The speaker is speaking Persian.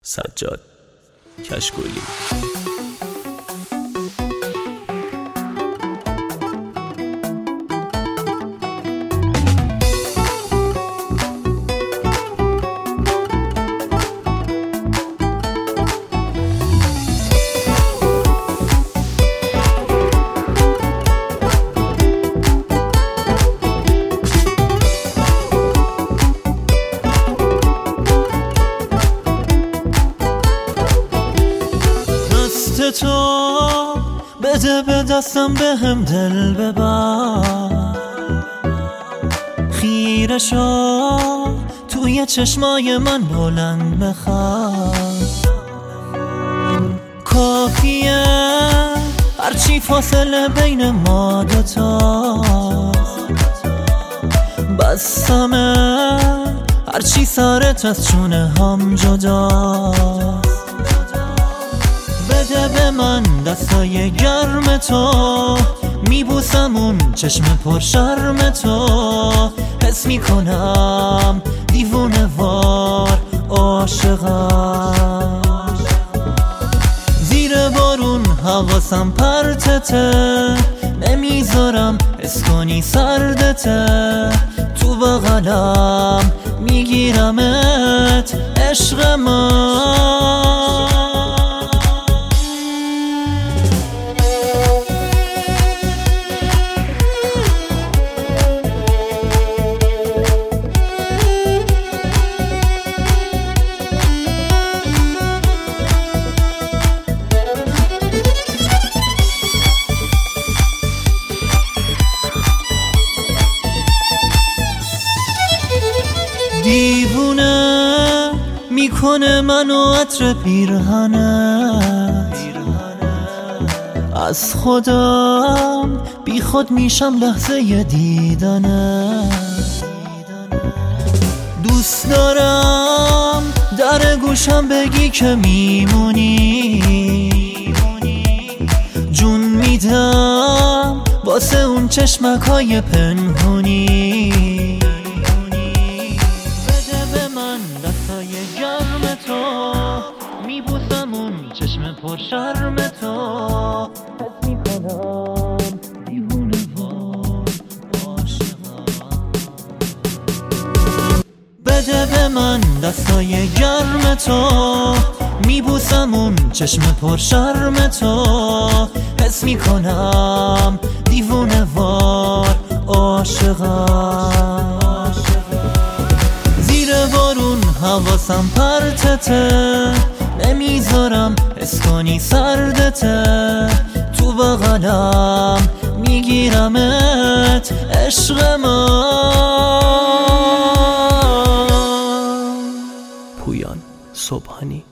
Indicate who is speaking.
Speaker 1: سجاد کشکولی.
Speaker 2: تو بده به دستم به هم دل ببر، خیره شو توی چشمای من بلند بخواد. کافیه هرچی فاصله بین ما دوتا، بستمه هرچی سرت از چونه هم جدا. بده به من دستای گرم تو، میبوسم اون چشم پر شرم تو. حس میکنم دیوونه وار عاشقم، زیر بارون حواسم پرتته، نمیذارم حس کنی سردته. تو بغلم میگیرمت عشق من. دیوونه میکنه منو عطر پیرهنت، از خودم بی خود میشم لحظه دیدنت. دوست دارم در گوشم بگی که میمونی، جون میدم واسه اون چشمکای پنهونی. گرم تو میبوسم اون چشم پر شرم تو. حس میکنم دیوونه وار عاشقم. بده به من دستای گرم تو، میبوسم اون چشم پر شرم تو. حس میکنم دیوونه وار عاشقم. بارون حواسم پرتته، نمیذارم حس کنی سردته. تو بغلم میگیرمت عشق من.
Speaker 1: پویان صبحانی.